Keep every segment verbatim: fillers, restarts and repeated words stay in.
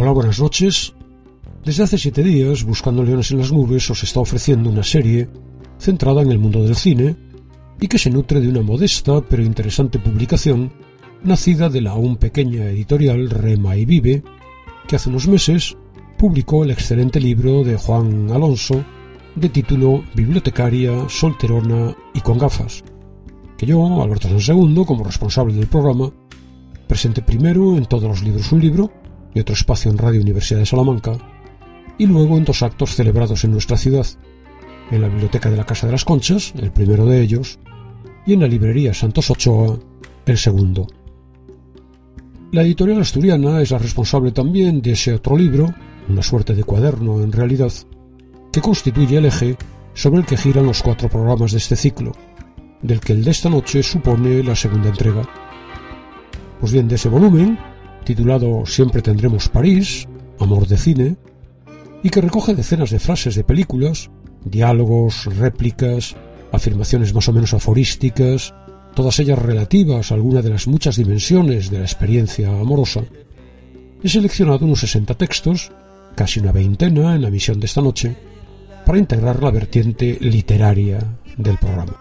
Hola, buenas noches. Desde hace siete días, Buscando Leones en las Nubes os está ofreciendo una serie centrada en el mundo del cine y que se nutre de una modesta pero interesante publicación nacida de la aún pequeña editorial Rema y Vive, que hace unos meses publicó el excelente libro de Juan Alonso de título Bibliotecaria, solterona y con gafas, que yo, Alberto San Segundo, como responsable del programa, presenté primero en Todos los Libros un Libro y otro espacio en Radio Universidad de Salamanca, y luego en dos actos celebrados en nuestra ciudad, en la Biblioteca de la Casa de las Conchas, el primero de ellos, y en la Librería Santos Ochoa, el segundo. La editorial asturiana es la responsable también de ese otro libro, una suerte de cuaderno en realidad, que constituye el eje sobre el que giran los cuatro programas de este ciclo, del que el de esta noche supone la segunda entrega. Pues bien, de ese volumen, titulado Siempre tendremos París, amor de cine, y que recoge decenas de frases de películas, diálogos, réplicas, afirmaciones más o menos aforísticas, todas ellas relativas a alguna de las muchas dimensiones de la experiencia amorosa, he seleccionado unos sesenta textos, casi una veintena en la emisión de esta noche, para integrar la vertiente literaria del programa.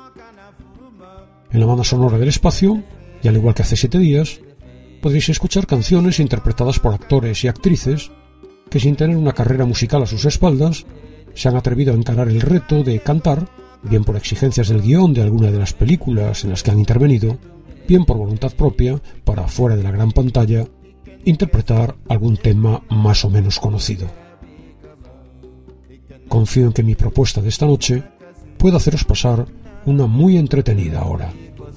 En la banda sonora del espacio, y al igual que hace siete días, podréis escuchar canciones interpretadas por actores y actrices que, sin tener una carrera musical a sus espaldas, se han atrevido a encarar el reto de cantar, bien por exigencias del guión de alguna de las películas en las que han intervenido, bien por voluntad propia, para fuera de la gran pantalla, interpretar algún tema más o menos conocido. Confío en que mi propuesta de esta noche pueda haceros pasar una muy entretenida hora.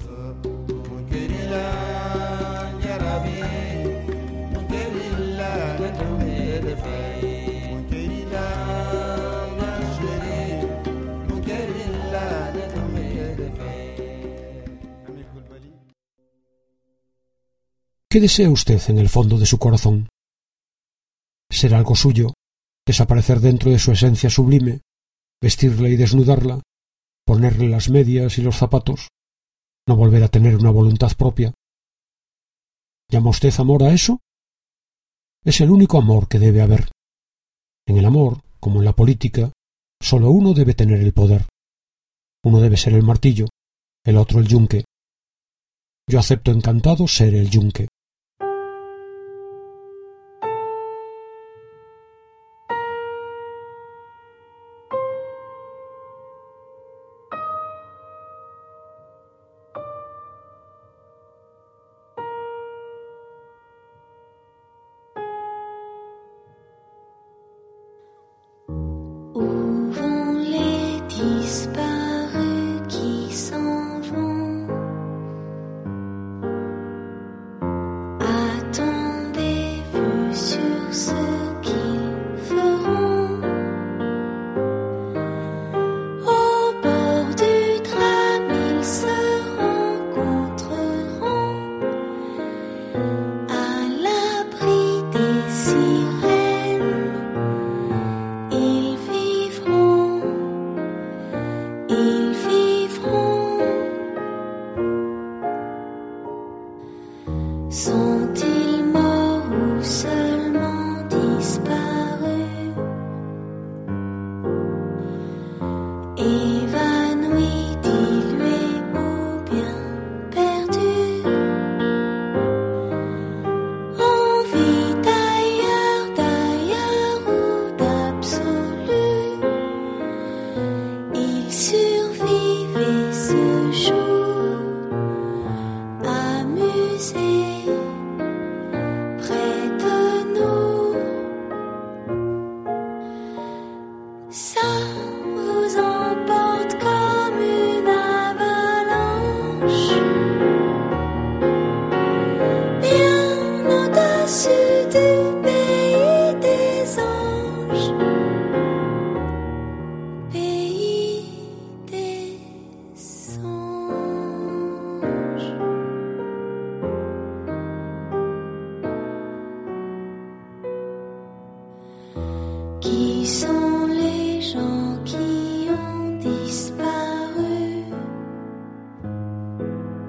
¿Qué desea usted en el fondo de su corazón? ¿Ser algo suyo? ¿Desaparecer dentro de su esencia sublime? ¿Vestirla y desnudarla? ¿Ponerle las medias y los zapatos? ¿No volver a tener una voluntad propia? ¿Llama usted amor a eso? Es el único amor que debe haber. En el amor, como en la política, solo uno debe tener el poder. Uno debe ser el martillo, el otro el yunque. Yo acepto encantado ser el yunque.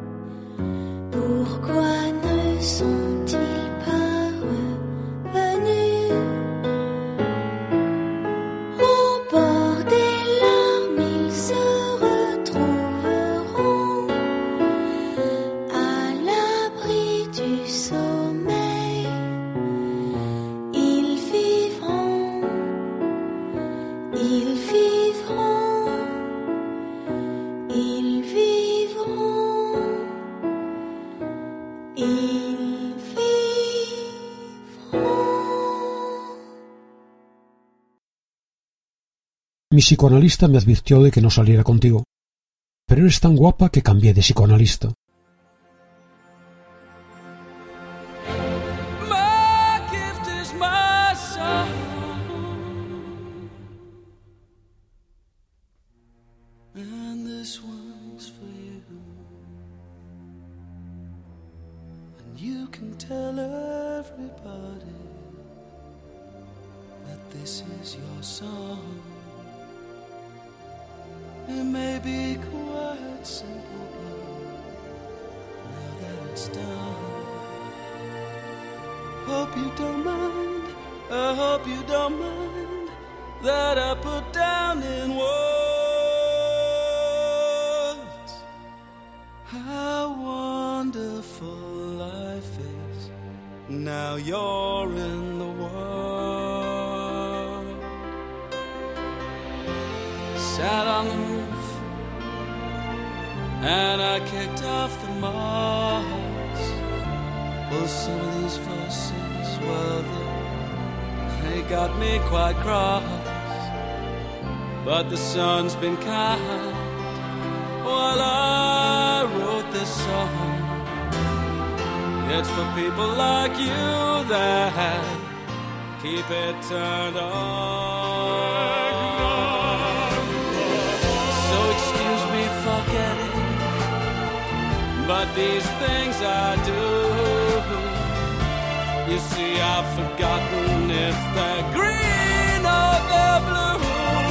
Pourquoi ne sont-ils pas revenus? Mi psicoanalista me advirtió de que no saliera contigo, pero eres tan guapa que cambié de psicoanalista. And this one's for you. And you can tell everybody that this is your song. It may be quite simple, but now that it's done, hope you don't mind, I hope you don't mind that I put down in words how wonderful life is. Now you're in the world. Sat on the roof and I kicked off the moss. Well, some of these verses, well, they, they got me quite cross. But the sun's been kind while I wrote this song. It's for people like you that keep it turned on. So excuse me for getting, but these things I do, you see I've forgotten if they're green or they're blue.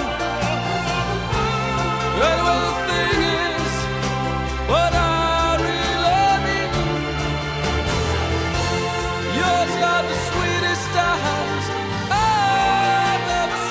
But well, the thing is, what I really mean, yours are the sweetest eyes I've ever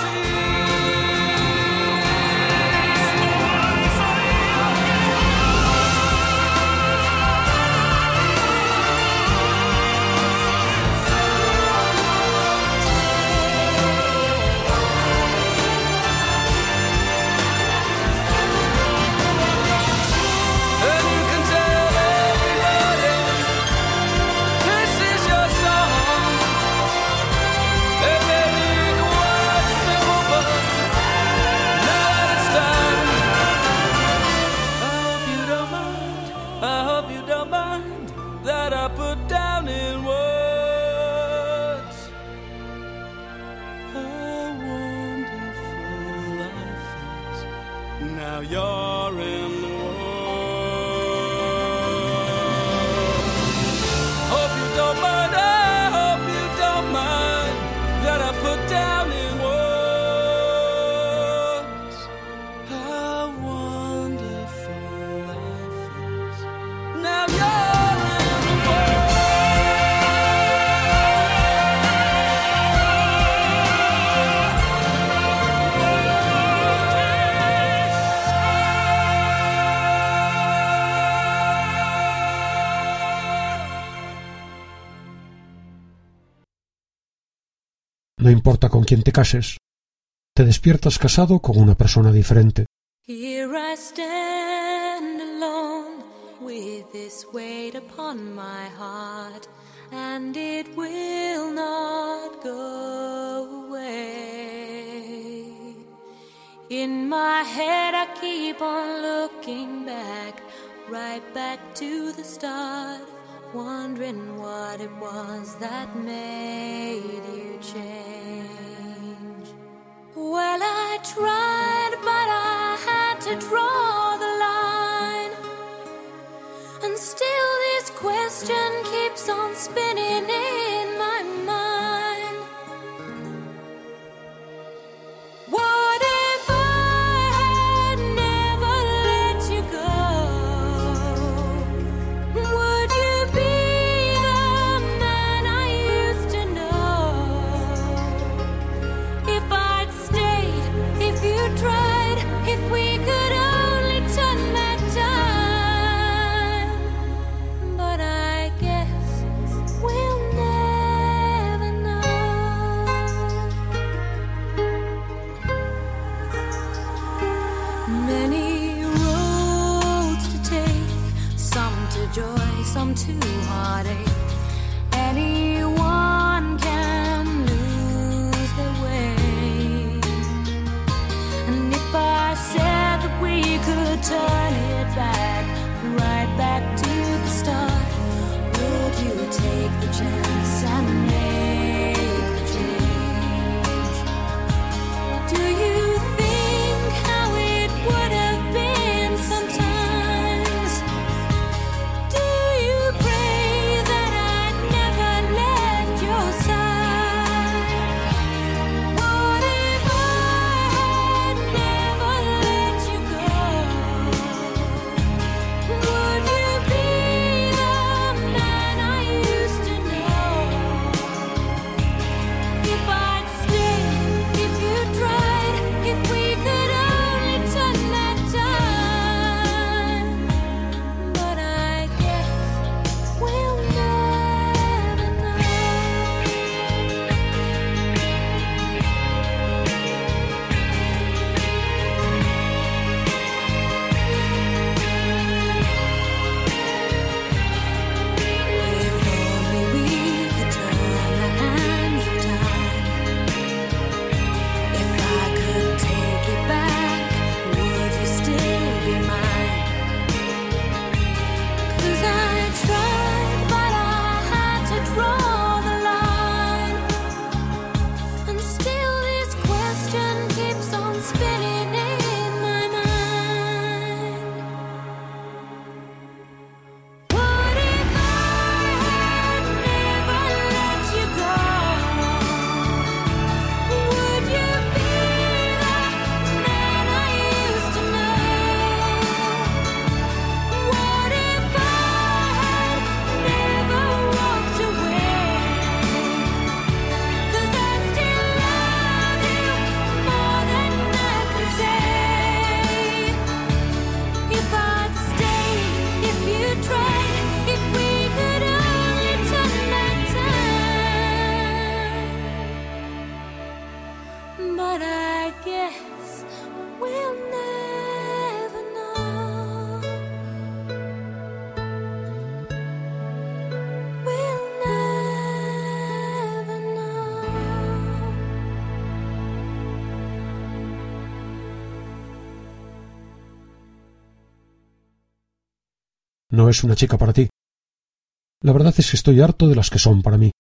No importa con quién te cases, te despiertas casado con una persona diferente. Here I stand alone with this weight upon my heart, and it will not go away. In my head I keep on looking back, right back to the start, wondering what it was that made you change. Well, I tried, but I had to draw the line, and still this question keeps on spinning in my mind. What if I had never let you go? Would you be the man I used to know? If I'd stayed, if you tried, if we could only turn back time. But I guess we'll never know. Many roads to take, some to joy, some to heartache. Anyone can lose their way, and I guess we'll never know. We'll never know. No es una chica para ti. La verdad es que estoy harto de las que son para mí.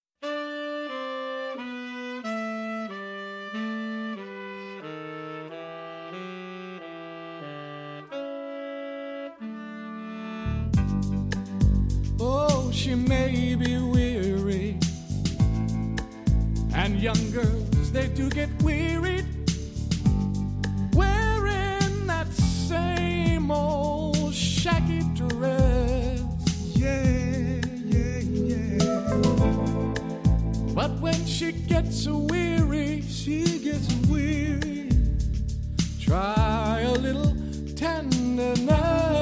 Oh, she may be weary, and young girls, they do get wearied, wearing that same old shaggy dress. Yeah, yeah, yeah. But when she gets weary, she gets weary, try a little tenderness.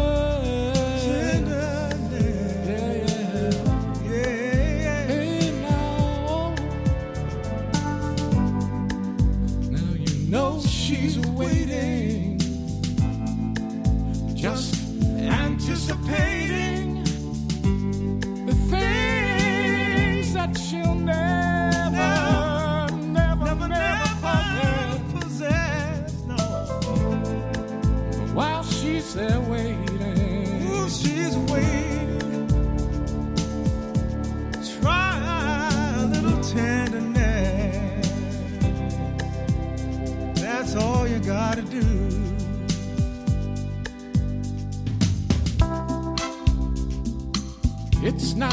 She's waiting, just anticipating the things that she'll never, never, never, never possess. No. But while she's there waiting, ooh, she's waiting. Try a little tenderness. That's all you gotta do. It's not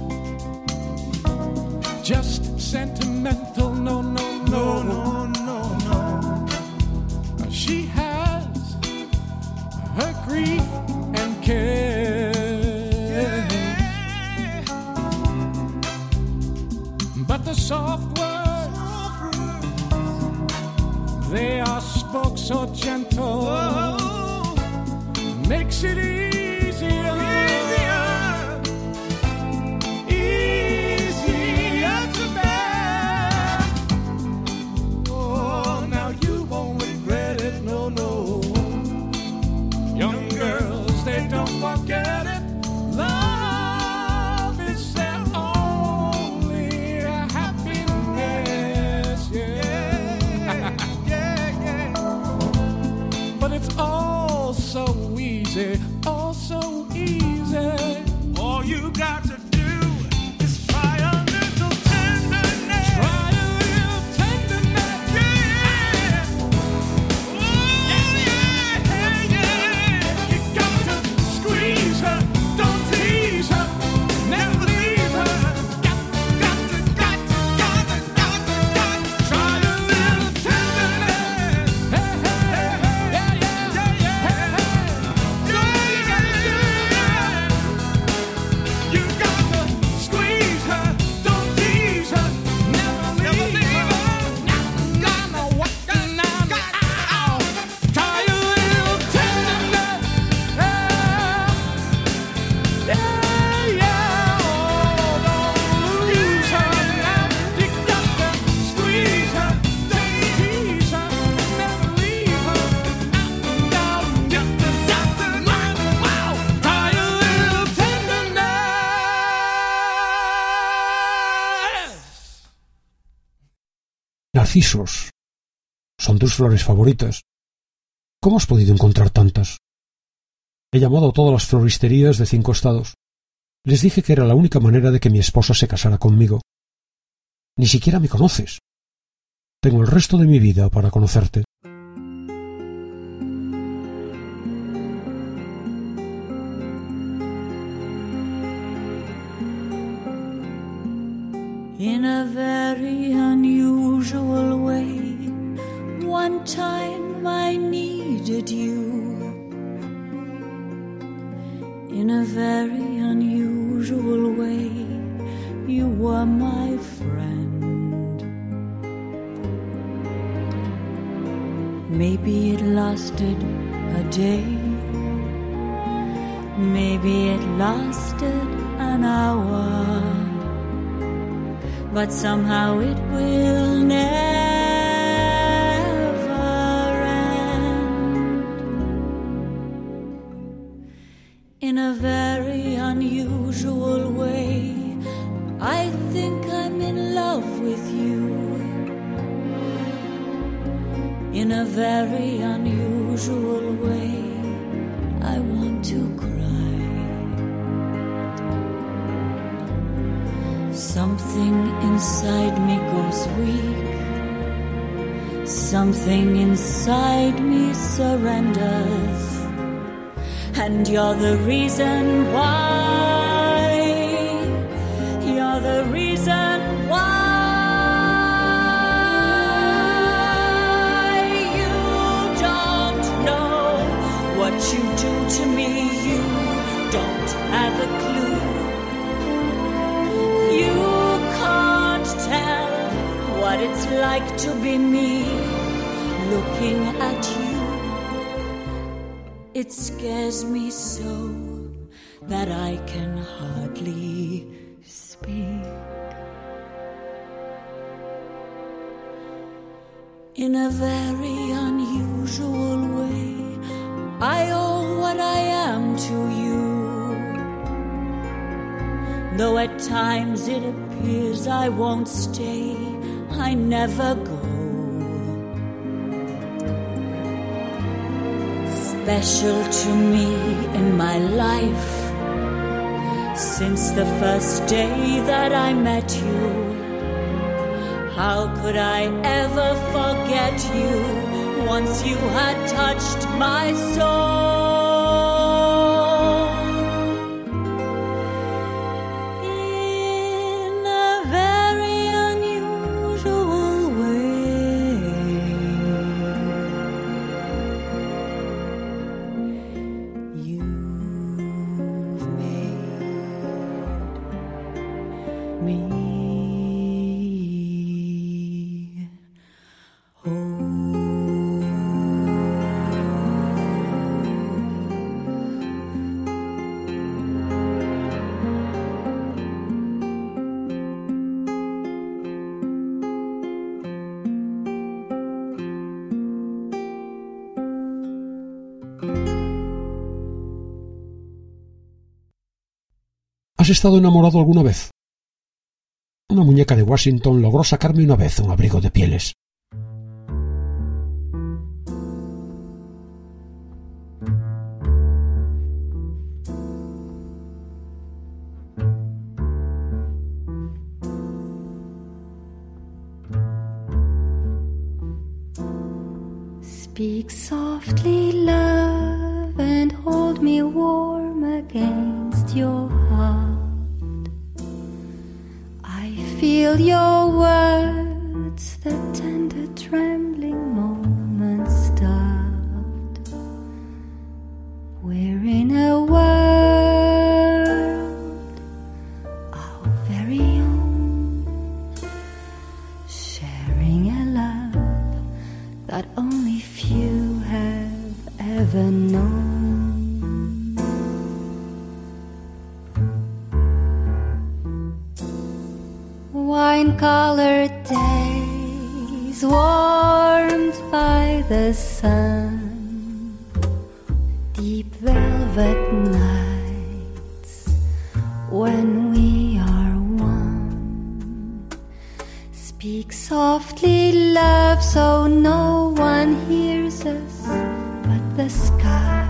just sentimental, no, no, no, no, no, no. She has her grief and care, yeah. But the soft words, they are spoke so gentle, oh, makes it easier, easier, easier to bear. Oh, now you won't regret it, no, no. Young girls, they don't forget it. Love is their only happiness, yeah. But it's all so easy, all so easy. All you got to do is try a little tenderness. Try a little tenderness, yeah. Oh, yeah, yeah, yeah. You got to squeeze her, don't tease her, never leave her. Got, got to, got to, got to, got to, got to try a little tenderness. Hey, hey, hey, yeah, yeah, yeah, yeah, hey, hey. Yeah, you gotta do that. You got to squeeze her, don't tease her, never leave her. Now, gonna walk down the aisle. Try a little tenderness. Yeah, yeah, yeah. Oh, don't lose her now. You got to squeeze her, don't tease her, never leave her. Out and down, get the something. Wow, wow. Try a little tenderness. Narcisos. Son tus flores favoritas. ¿Cómo has podido encontrar tantas? He llamado a todas las floristerías de cinco estados. Les dije que era la única manera de que mi esposa se casara conmigo. Ni siquiera me conoces. Tengo el resto de mi vida para conocerte. In a very unusual way, one time I needed you. In a very unusual way, you were my friend. Maybe it lasted a day, maybe it lasted an hour, but somehow it will never In a very unusual way, I want to cry. Something inside me goes weak. Something inside me surrenders. And you're the reason why. You're the reason why. What you do to me, you don't have a clue. You can't tell what it's like to be me looking at you. It scares me so that I can hardly speak. In a very unusual way, I owe what I am to you. Though at times it appears I won't stay, I never go. Special to me in my life, since the first day that I met you. How could I ever forget you? Once you had touched my soul. In a very unusual way, you've made me ¿Has estado enamorado alguna vez? Una muñeca de Washington logró sacarme una vez un abrigo de pieles. Speak softly, love, and hold me warm against your heart. I feel your words, the tender trembling moments start. We're in a world, our very own, sharing a love that only few have ever known. Wine-colored days warmed by the sun, deep velvet nights when we are one. Speak softly, love, so no one hears us but the sky.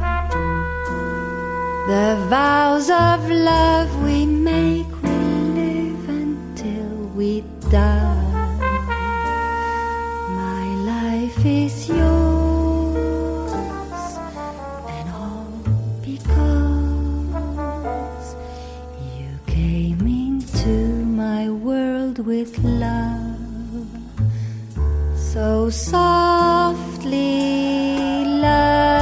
The vows of love we make, we live until we die. My life is yours, and all because you came into my world with love. So softly, love.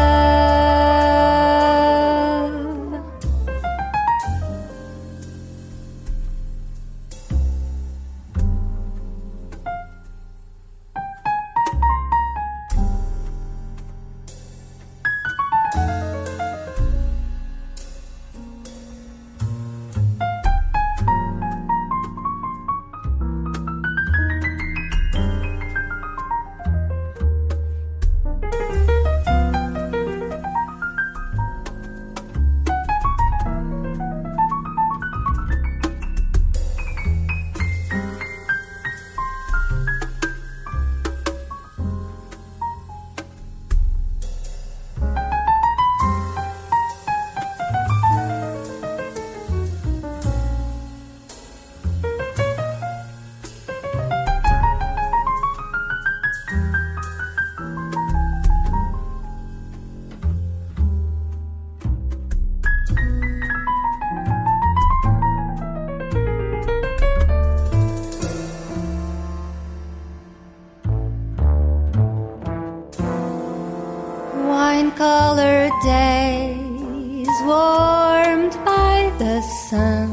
color days warmed by the sun,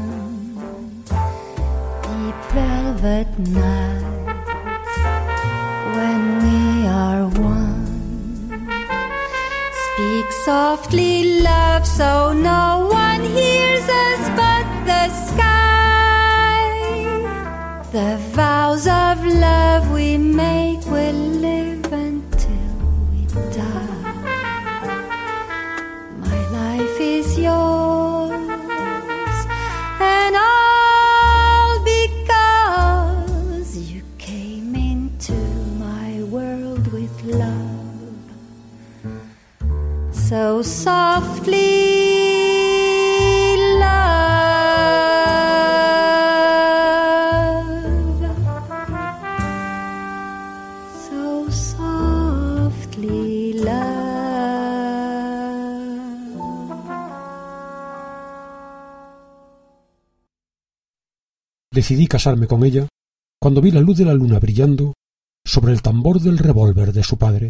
deep velvet nights when we are one. Speak softly, love, so no one hears us but the sky. The vows of love we make will live until we die. My life is yours, and all because you came into my world with love. So softly, decidí casarme con ella cuando vi la luz de la luna brillando sobre el tambor del revólver de su padre.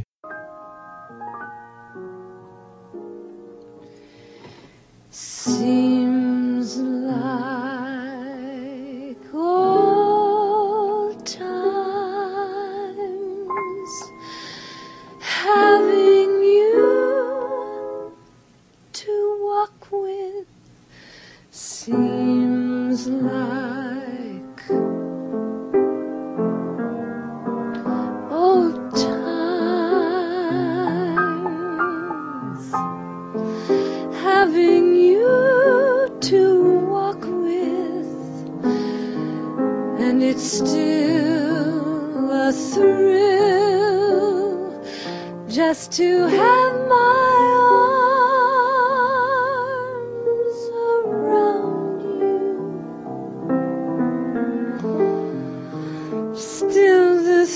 Seems like old times having you to walk with. Seems like old times having you to walk with, and it's still a thrill just to have my arms around you. Still the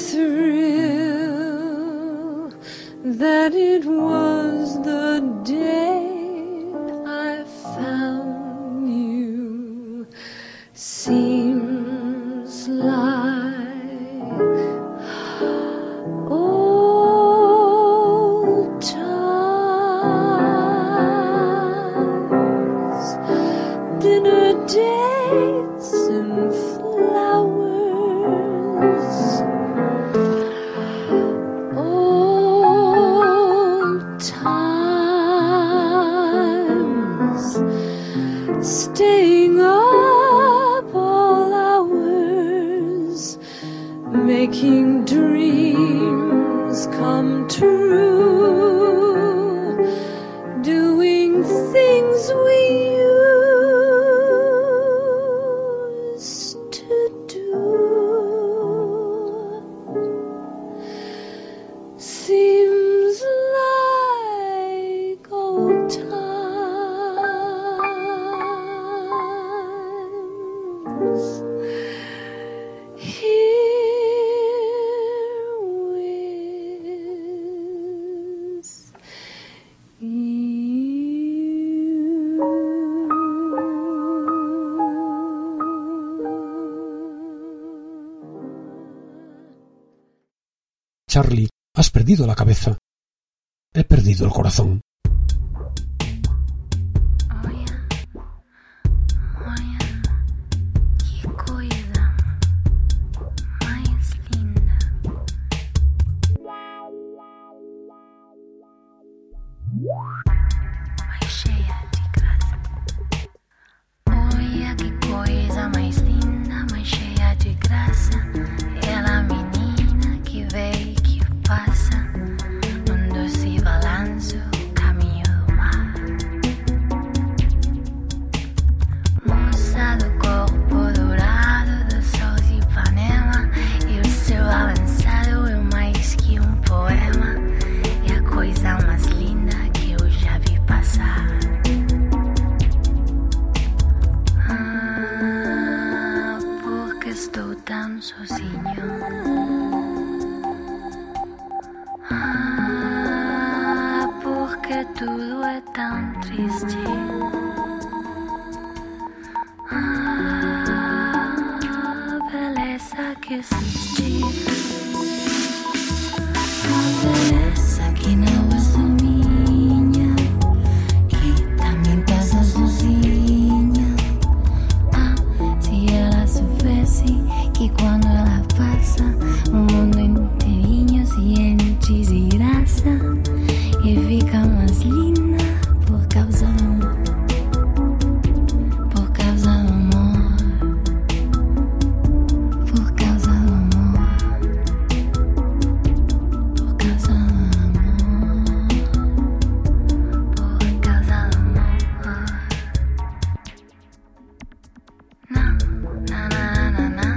thrill that it was the day I found you. Seems like old times, dinner dates and flowers, old times, staying up all hours, making dreams come true, doing things we used to do. Seems like old times here with you. Charlie, has perdido la cabeza. He perdido el corazón. Que não assumi. o mundo inteirinho se enche de graça e fica mais linda por causa do amor, por causa do amor, por causa do amor, por causa do amor, por causa do amor. Na na na na na.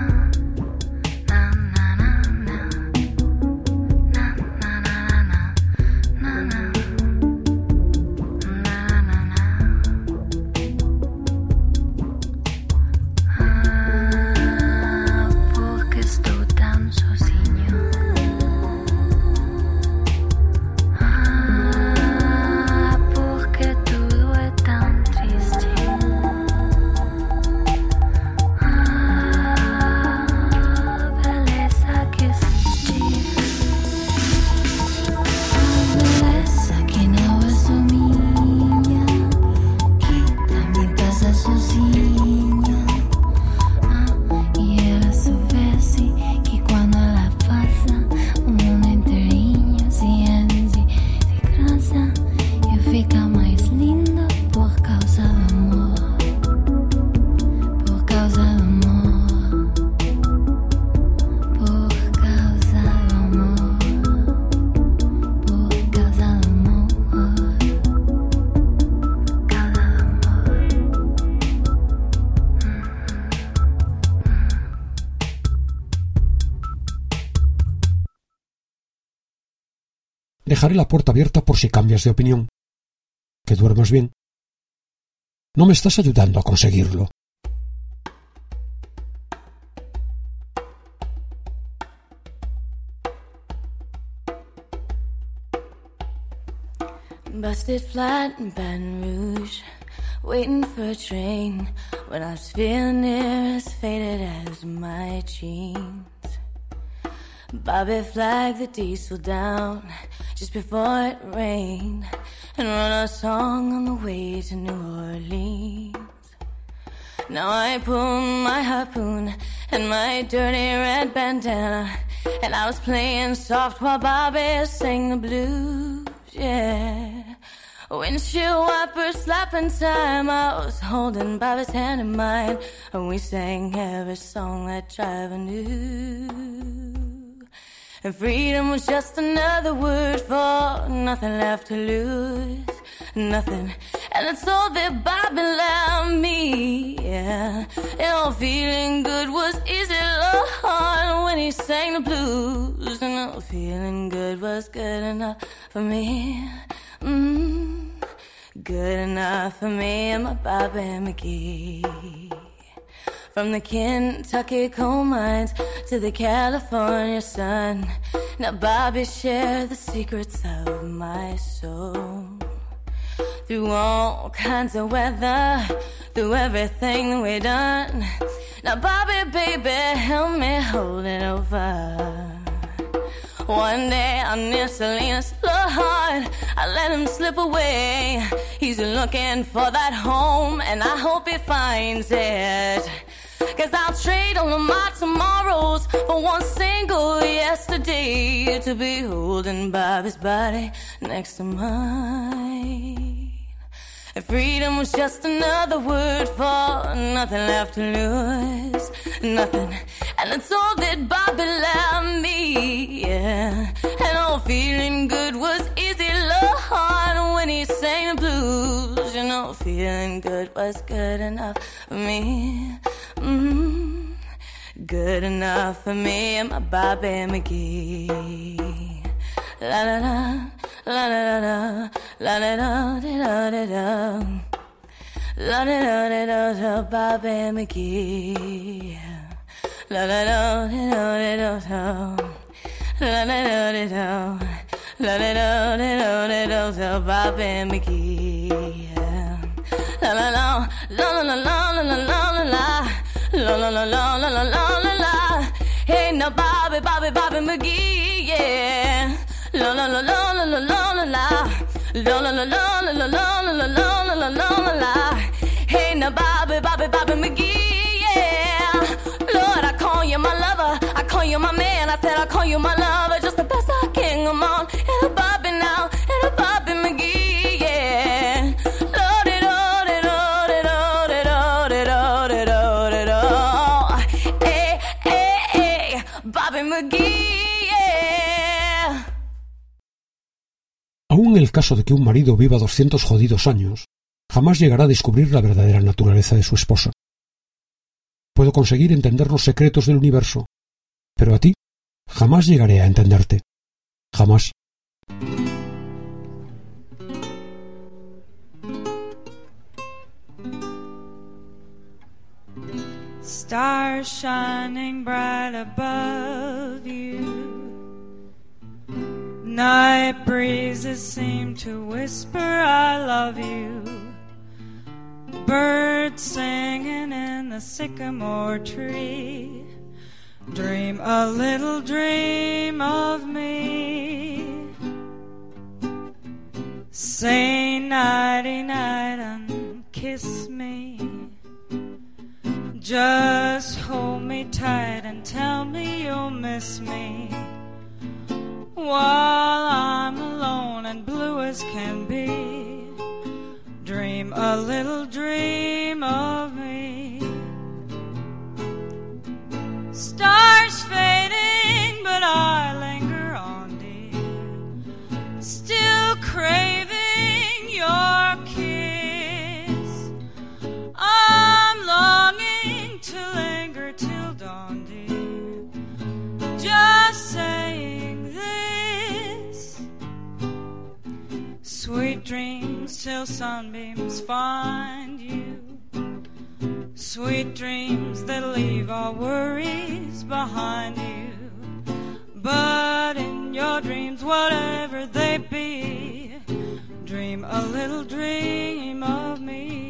Dejaré la puerta abierta por si cambias de opinión. Que duermas bien. No me estás ayudando a conseguirlo. Busted flat in Baton Rouge, waiting for a train when I was feeling near as faded as my jeans. Bobby flagged the diesel down just before it rained and wrote a song on the way to New Orleans. Now I pulled my harpoon and my dirty red bandana, and I was playing soft while Bobby sang the blues, yeah. Windshield wipers slapping time, I was holding Bobby's hand in mine, and we sang every song that driver knew. And freedom was just another word for nothing left to lose, nothing. And it's all that Bobby left me, yeah. And all feeling good was easy, Lord, when he sang the blues. And all feeling good was good enough for me, mm, good enough for me and my Bobby McGee. From the Kentucky coal mines to the California sun, now Bobby shared the secrets of my soul. Through all kinds of weather, through everything that we done, now Bobby, baby, help me hold it over. One day I near Salinas, Lord, I let him slip away. He's looking for that home, and I hope he finds it. Cause I'll trade all of my tomorrows for one single yesterday, to be holding Bobby's body next to mine. And freedom was just another word for nothing left to lose, nothing. And it's all that Bobby left me, yeah. And all feeling good was easy, Lord, when he sang the blues. You know, feeling good was good enough for me, mm, good enough for me and my Bobby McGee. La la la, la la la, la la la, da da da, la la la da da, Bobby McGee. La la la da da da, la la la da, la la la da da, Bobby McGee. La la la, la la la la la la la la, la la la la la la la la la. Hey now Bobby, Bobby, Bobby McGee, yeah. La la la la la la la la la, la la la la la la la la la la la la. Hey now Bobby, Bobby, Bobby McGee, yeah. Lord, I call you my lover, I call you my man, I said I call you my lover, just the best I can. Come on, and a Bobby now, and a Bobby McGee, yeah. Lord it all, it all, it all, it all, it all, it all, it all. Hey, hey, hey, Bobby McGee, yeah. Aún en el caso de que un marido viva doscientos jodidos años, jamás llegará a descubrir la verdadera naturaleza de su esposa. Puedo conseguir entender los secretos del universo, pero a ti jamás llegaré a entenderte. Jamás. Stars shining bright above you. Night breezes seem to whisper I love you. Birds singing in the sycamore tree. Dream a little dream of me. Say nighty night and kiss me. Just hold me tight and tell me you'll miss me. While I'm alone and blue as can be, dream a little dream of me. Stars fading, but I linger on, dear, still craving your kiss. I'm longing to linger till dawn, dear, just saying this. Sweet dreams till sunbeams find you. Sweet dreams that leave all worries behind you. But in your dreams, whatever they be, dream a little dream of me.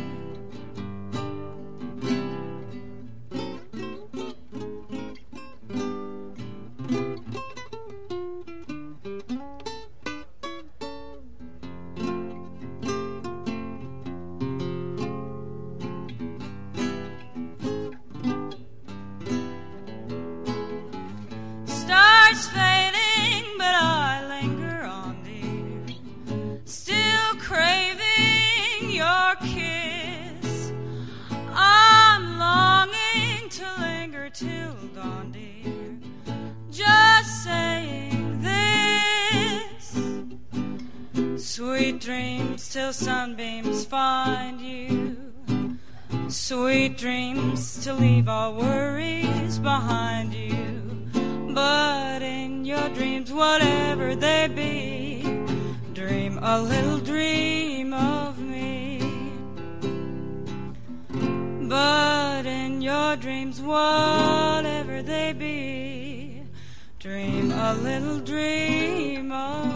Till dawn, dear, just saying this. Sweet dreams till sunbeams find you. Sweet dreams to leave all worries behind you. But in your dreams, whatever they be, dream a little dream of me. But in your dreams, whatever they be, dream a little dream of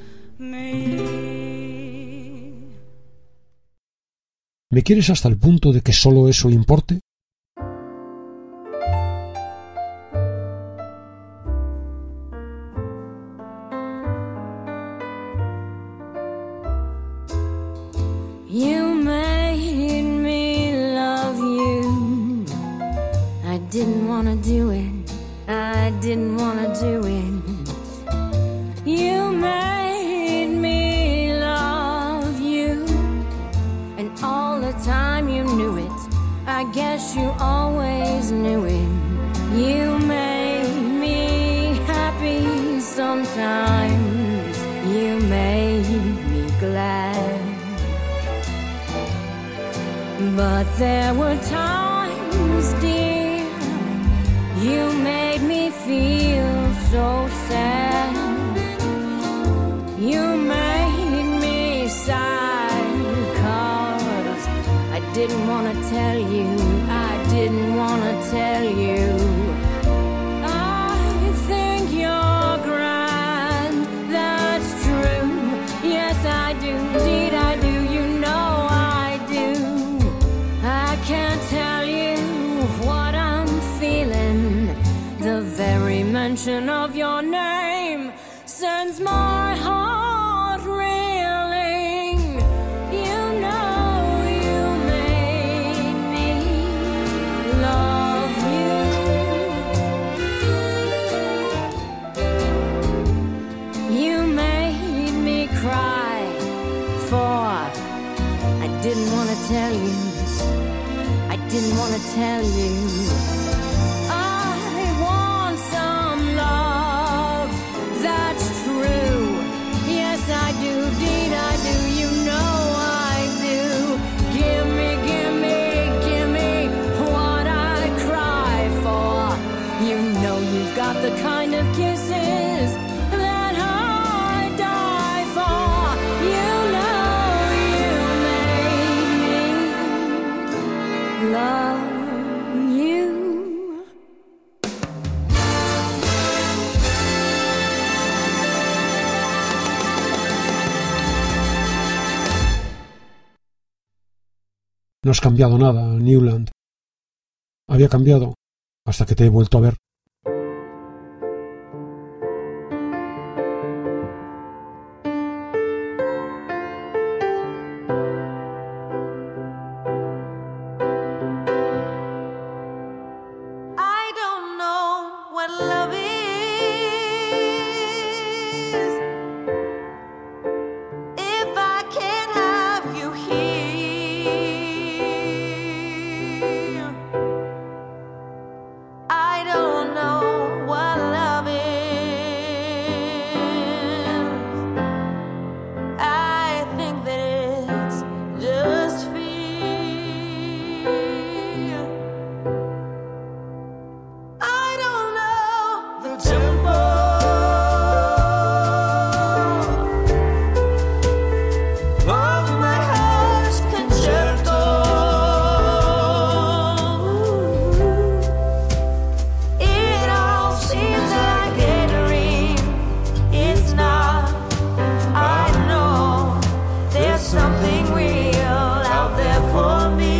me. ¿Me quieres hasta el punto de que solo eso importe? You made me love you. I didn't want to do it. I didn't want to do it. You made me love you. And all the time you knew it. I guess you always knew it. You made me happy sometimes. You made me glad. But there were times, dear, you made me feel so sad. You made me sigh, 'cause I didn't want to tell you, I didn't want to tell you. I think you're grand, that's true. Yes, I do, indeed I do, you know I do. I can't tell you what I'm feeling. The very mention of your name sends my heart reeling. You know you made me love you. tell you, I didn't want to tell you. I want some love that's true. Yes, I do, deed I do, you know I do. Give me, give me, give me what I cry for. You know you've got the kind of kisses that I die for. You know you made me love you. No has cambiado nada, Newland. Había cambiado hasta que te he vuelto a ver. I don't know what love is. If I can't have you here, I don't know what love is. I think that it's just fear. I don't know the tempo of my heart's concerto. It all seems like a dream. It's not. I know there's something real out there for me.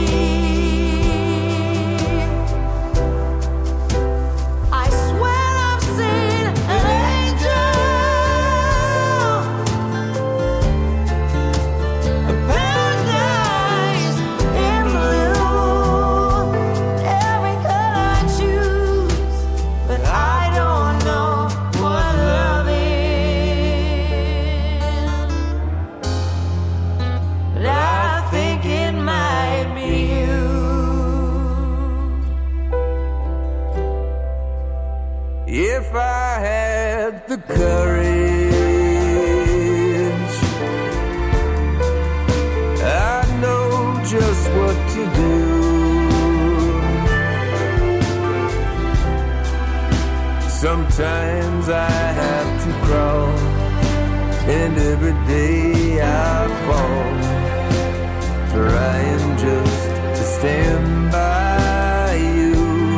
I swear I've seen an angel, a paradise in blue, every color I choose, but I don't know what love is. But I think it might be you. If I had the courage, I know just what to do. Sometimes I have to crawl, and every day I fall, trying just to stand by you.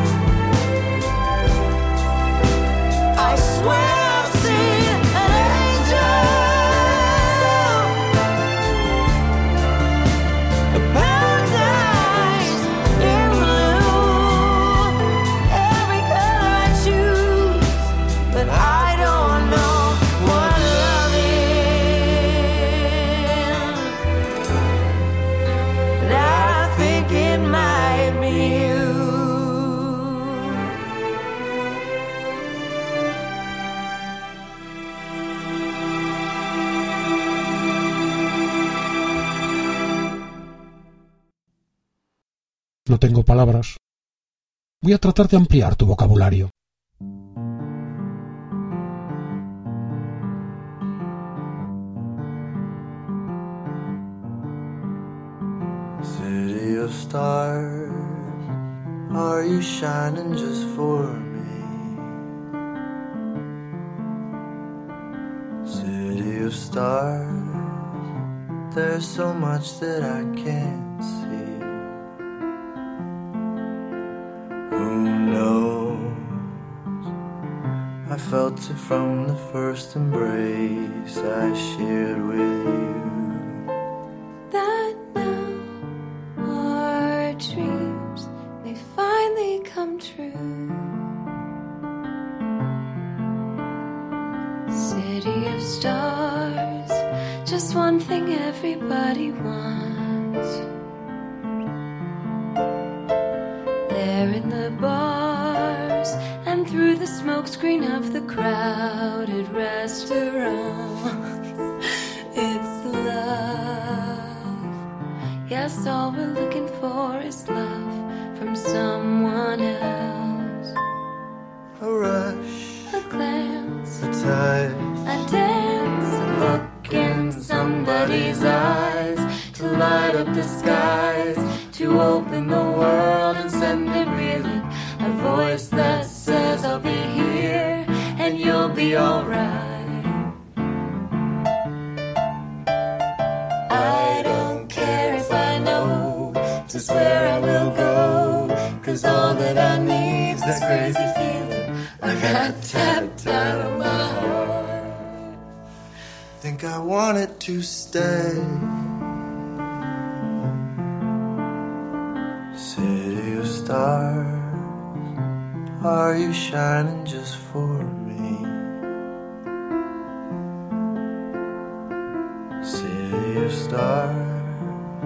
I swear I've seen an angel, a paradise in blue, every color I choose, but I don't know what love is. But I think it might be you. No tengo palabras. Voy a tratar de ampliar tu vocabulario. City of stars, are you shining just for me? City of stars, there's so much that I can't see. Who knows? I felt it from the first embrace I shared with you. That now our dreams may finally come true. City of stars, just one thing everybody wants. There in the bars and through the smokescreen of the crowded restaurants, it's love. Yes, all will hypnotized. I dance and look in somebody's eyes, to light up the skies, to open the world and send it reeling. A voice that says I'll be here and you'll be alright. I don't care if I know just where I will go, 'cause all that I need's this crazy feeling I got tapped out of my heart. Think I want it to stay. City of stars, are you shining just for me? City of stars,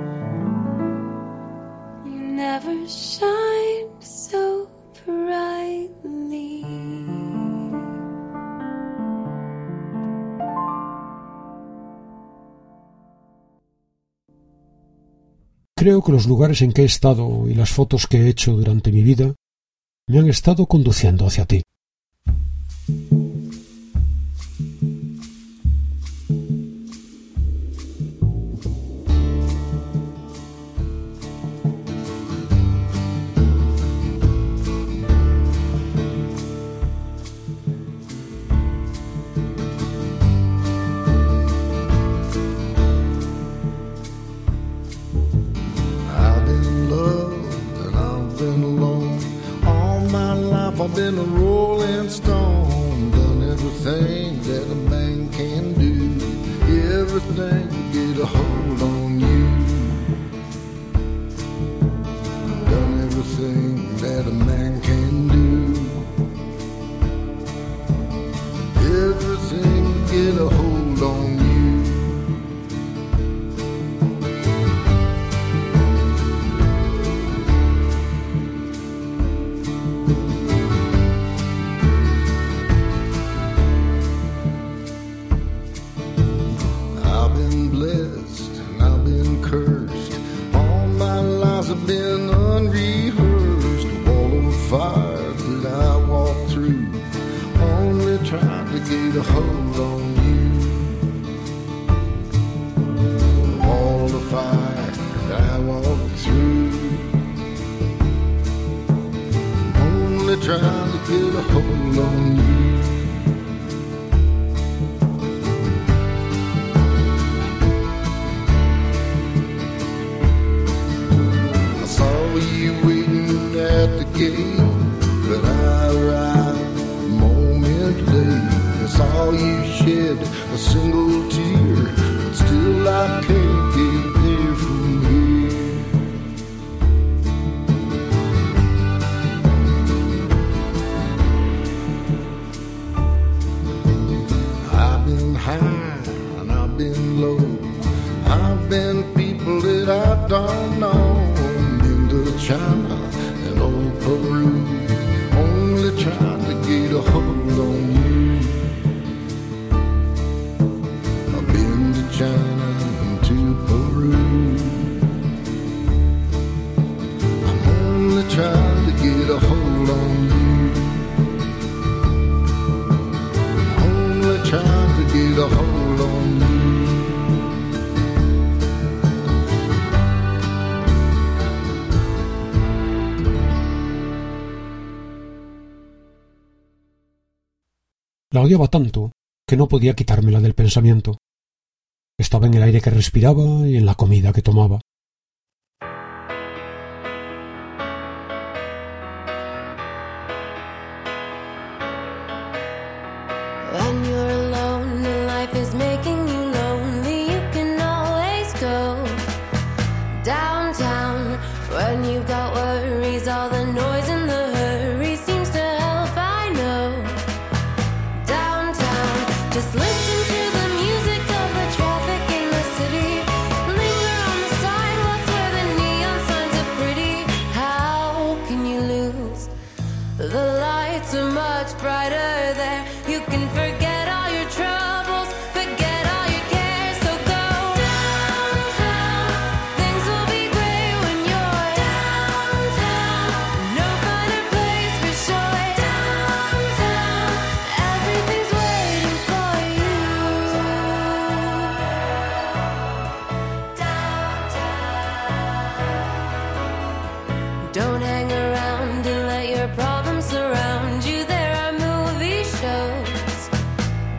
you never shined so brightly. Creo que los lugares en que he estado y las fotos que he hecho durante mi vida me han estado conduciendo hacia ti. I've been a rolling stone, done everything that a man can do, everything to get a hold on you. Done everything that a man can do, everything to get a hold on you. I've been unrehearsed, wall of fire that I walked through, only trying to get a hold on you. Wall of fire that I walked through, only trying to get a hold on you. You waiting at the gate, but I arrived a moment late. I saw you shed a single tear, but still I can't get there from here. I've been high and I've been low, I've been people that I don't know, China and old Peru, only trying to get a hold on you. I've been to China and to Peru, I'm only trying to get a hold on you. Only trying to get a hold on you. La odiaba tanto que no podía quitármela del pensamiento. Estaba en el aire que respiraba y en la comida que tomaba. When you're alone and life is making you lonely, you can always go downtown. When you've got worries, all the noise and the hurry seems to help, I know. Just listen to the music of the traffic in the city. Linger on the sidewalks where the neon signs are pretty. How can you lose? The lights are much brighter there. You can forget all your troubles, forget all your cares. So go downtown. Things will be great when you're downtown. No finer place for sure. Downtown. Everything's waiting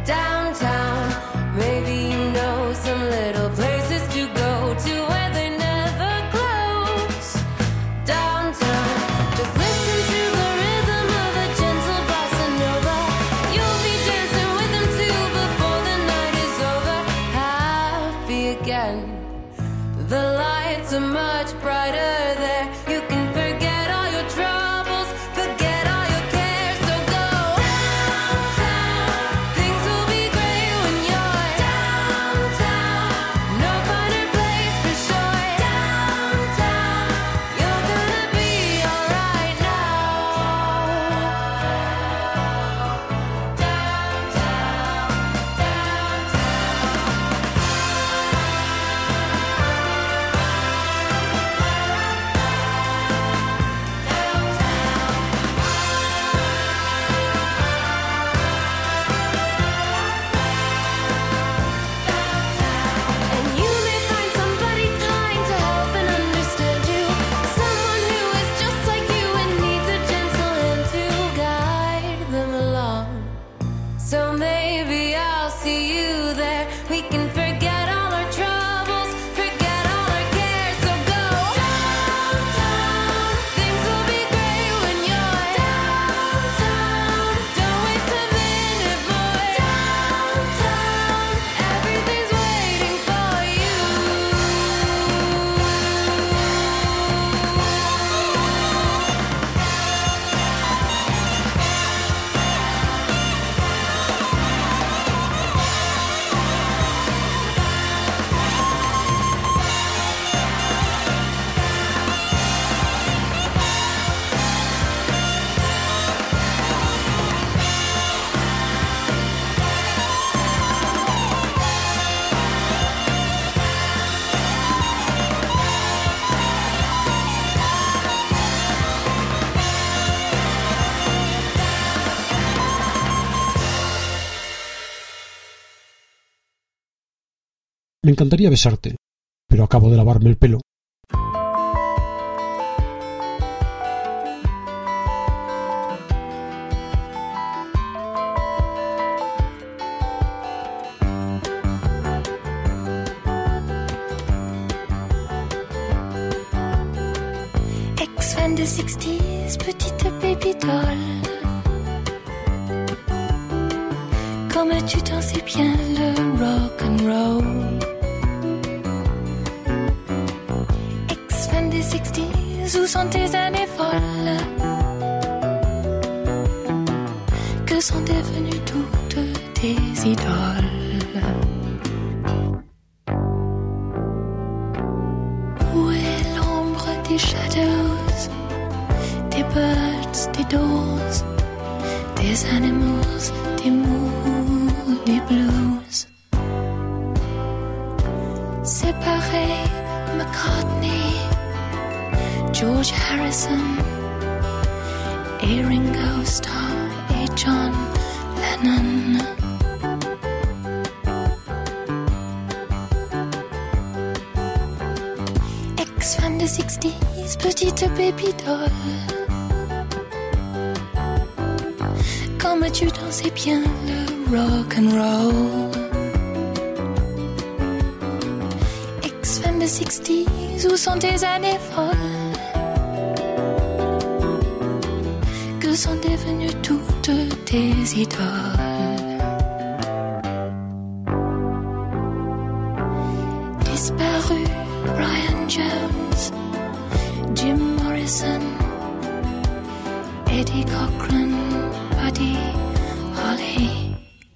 downtown. Maybe you know some little places to go to where they never close. Downtown, just listen to the rhythm of a gentle bossa nova. You'll be dancing with them too before the night is over. Happy again, the lights are much brighter there. You can forget all your troubles, forget all your cares. So go downtown, things will be great when you're downtown. No finer place for sure. Downtown, you're gonna be alright now. Downtown, and you may find somebody kind to help and understand you. Someone who is just like you and needs a gentle hand to guide them along. So maybe I'll see you there. We can forget all our troubles, forget all our cares. So go downtown, things will be great when you're downtown. Don't waste a minute more. Downtown, everything's waiting for you. Me encantaría besarte, pero acabo de lavarme el pelo. Ex-fan des sixties, petite baby doll. Comme tu t'en sais bien le rock and roll. Ex-fan des sixties, où sont tes années folles? Que sont devenues toutes tes idoles? Où est l'ombre des shadows, des birds, des doors, des animals, des moods, des blues? Séparés, McCartney, George Harrison et Ringo Starr et John Lennon. Ex-fan des sixties, petite baby doll. Comme tu dansais bien le rock and roll. Ex-fan des sixties, où sont tes années folles? Que sont devenues toutes tes idoles? Disparu Brian Jones, Jim Morrison, Eddie Cochran, Buddy Holly.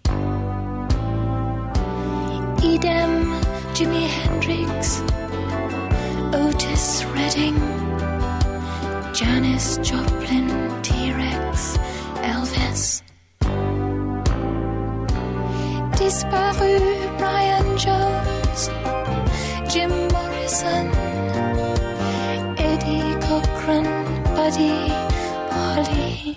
Idem Jimi Hendrix, Otis Redding, Janis Joplin, T-Rex, Elvis. Disparu Brian Jones, Jim Morrison, Eddie Cochran, Buddy Holly.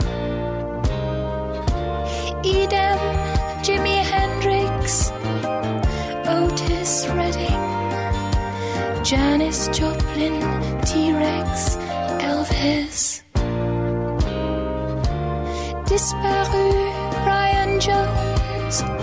Idem Jimi Hendrix, Otis Redding, Janis Joplin, T-Rex, Elvis. Disparu Brian Jones,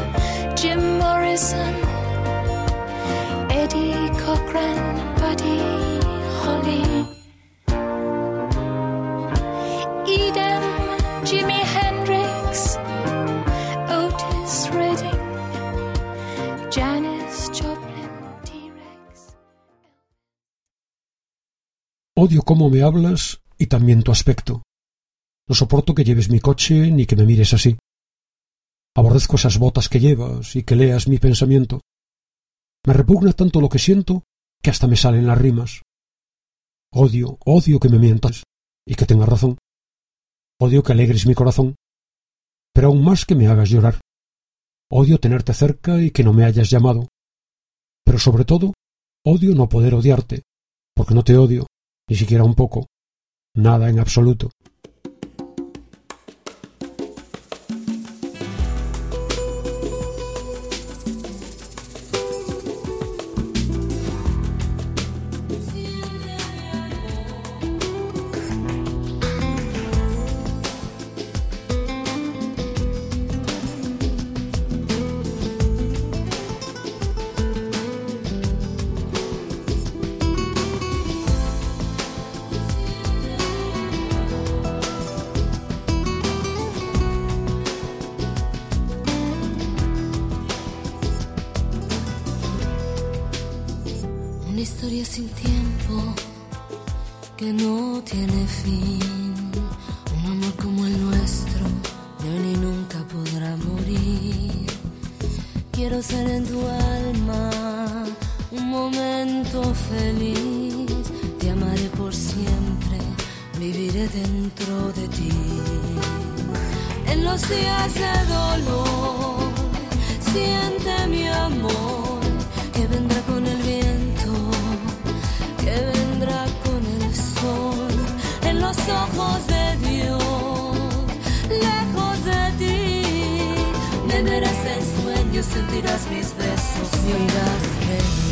Janis Joplin, T-Rex. Odio cómo me hablas y también tu aspecto. No soporto que lleves mi coche ni que me mires así. Aborrezco esas botas que llevas y que leas mi pensamiento. Me repugna tanto lo que siento que hasta me salen las rimas. Odio, odio que me mientas y que tengas razón. Odio que alegres mi corazón, pero aún más que me hagas llorar. Odio tenerte cerca y que no me hayas llamado. Pero sobre todo, odio no poder odiarte, porque no te odio, ni siquiera un poco, nada en absoluto. Una historia sin tiempo que no tiene fin. Un amor como el nuestro ya ni nunca podrá morir. Quiero ser en tu alma un momento feliz. Te amaré por siempre, viviré dentro de ti. En los días de dolor, siente mi amor, que vendrá con el viento, que vendrá con el sol. En los ojos de Dios, lejos de ti, me verás en sueños, sentirás mis besos, me oirás reír.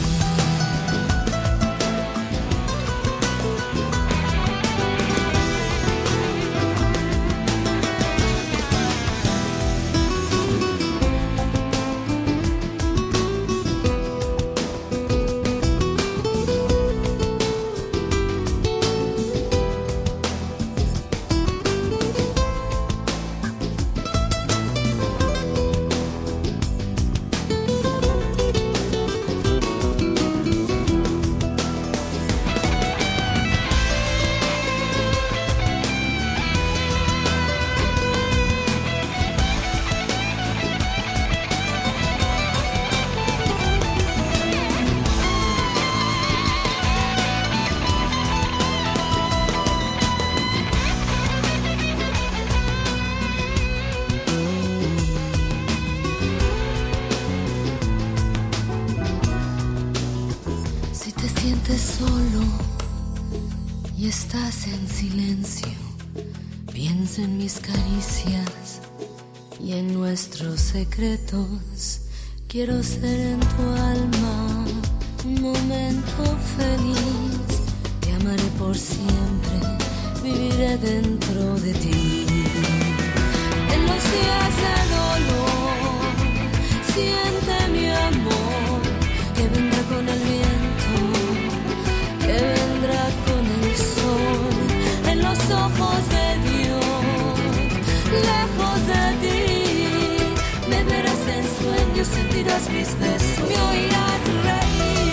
Solo y estás en silencio, piensa en mis caricias y en nuestros secretos. Quiero ser en tu alma un momento feliz. Te amaré por siempre, viviré dentro de ti. En los días de dolor, siente mi amor, que vendrá con el viento, que vendrá con el sol. En los ojos de Dios, lejos de ti, me verás en sueños, sentirás mis besos, me oirás reír.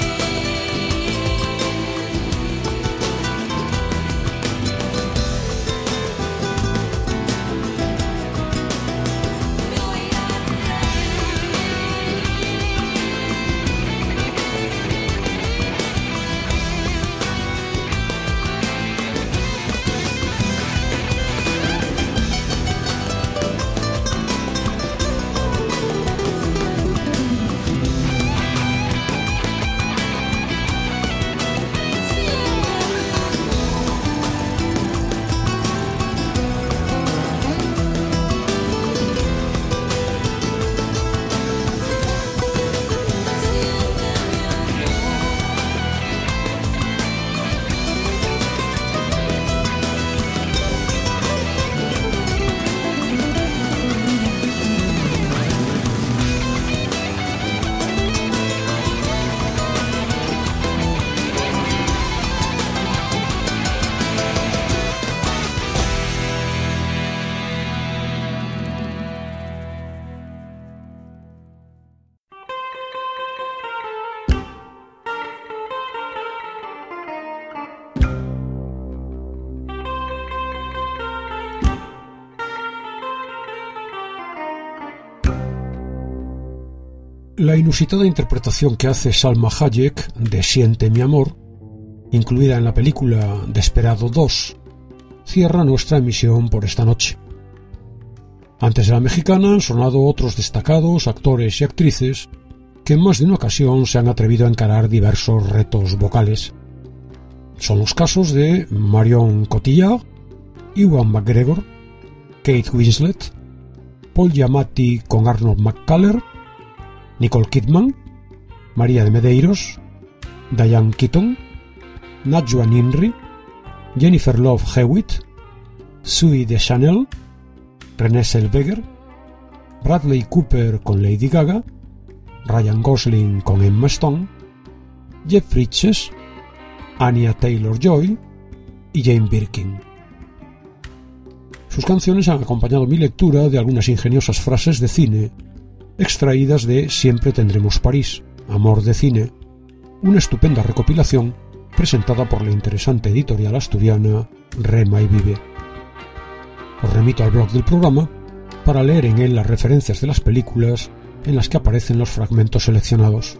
La inusitada interpretación que hace Salma Hayek de Siente mi amor, incluida en la película Desperado dos, cierra nuestra emisión por esta noche. Antes de la mexicana han sonado otros destacados actores y actrices que en más de una ocasión se han atrevido a encarar diversos retos vocales. Son los casos de Marion Cotillard, Ewan McGregor, Kate Winslet, Paul Giamatti con Arnold McCuller, Nicole Kidman, María de Medeiros, Diane Keaton, Najwa Nimri, Jennifer Love Hewitt, Zooey Deschanel, Renée Zellweger, Bradley Cooper con Lady Gaga, Ryan Gosling con Emma Stone, Jeff Bridges, Anya Taylor-Joy y Jane Birkin. Sus canciones han acompañado mi lectura de algunas ingeniosas frases de cine extraídas de Siempre tendremos París, Amor de Cine, una estupenda recopilación presentada por la interesante editorial asturiana Rema y Vive. Os remito al blog del programa para leer en él las referencias de las películas en las que aparecen los fragmentos seleccionados.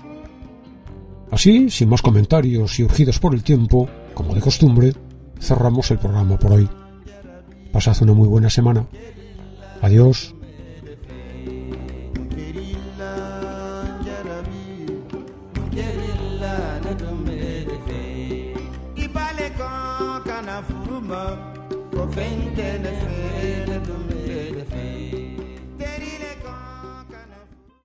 Así, sin más comentarios y urgidos por el tiempo, como de costumbre, cerramos el programa por hoy. Pasad una muy buena semana. Adiós. Fente